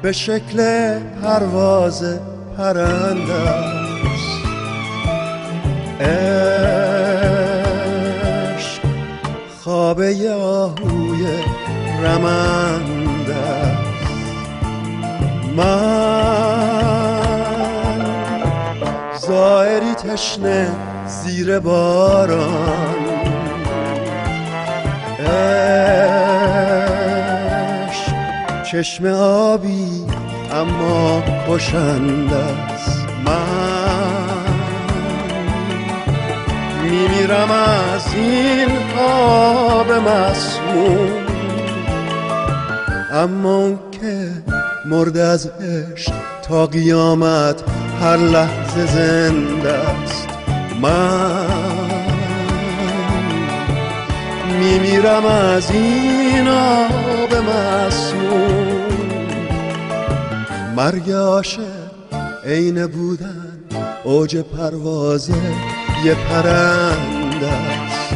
به شکل پرواز پرنده است. عشق خواب آهوی رمنده است. من زائری تشنه زیر باران، عشق چشم آبی اما کشنده است. من میمیرم از این آب مسموم، اما اون که مرد از عشق تا قیامت هر لحظه زنده است. من میمیرم از این آب مسموم. مرگ عاشق عین بودن اوج پرواز یه پرنده است.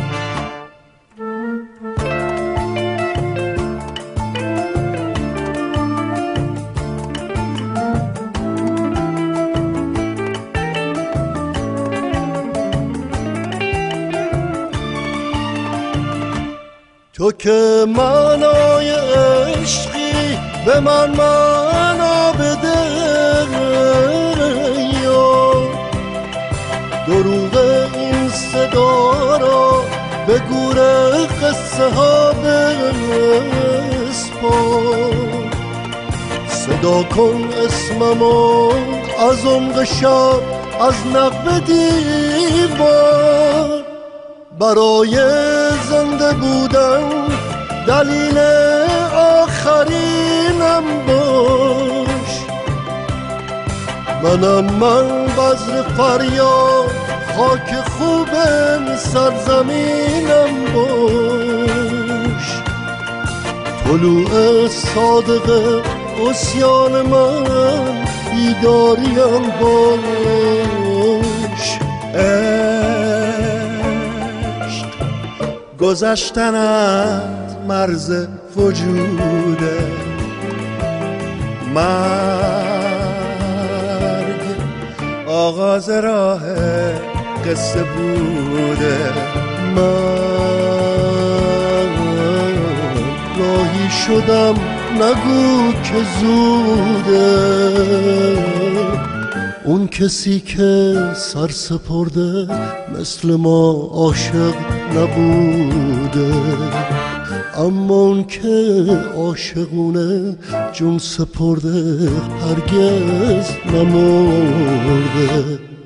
تو که معنای عشقی به من معنا بده، یا دروغ این صدا را به گور قصه ها بسپار. صدا کن اسممو از عمق شب از نقب دیوار. برای زنده بودن دلیل آخرینم باش. من بذر فریاد خاک خوبم سرزمینم باش. طلوع صادق عصیان من بیداریم باش. گذشتن از مرز وجوده، مرگ آغاز راه قصه بوده. من راهی شدم نگو که زوده، اون کسی که سر سپرده مثل ما عاشق نبوده. اما اون که عاشقونه جون سپرده هرگز نمرده.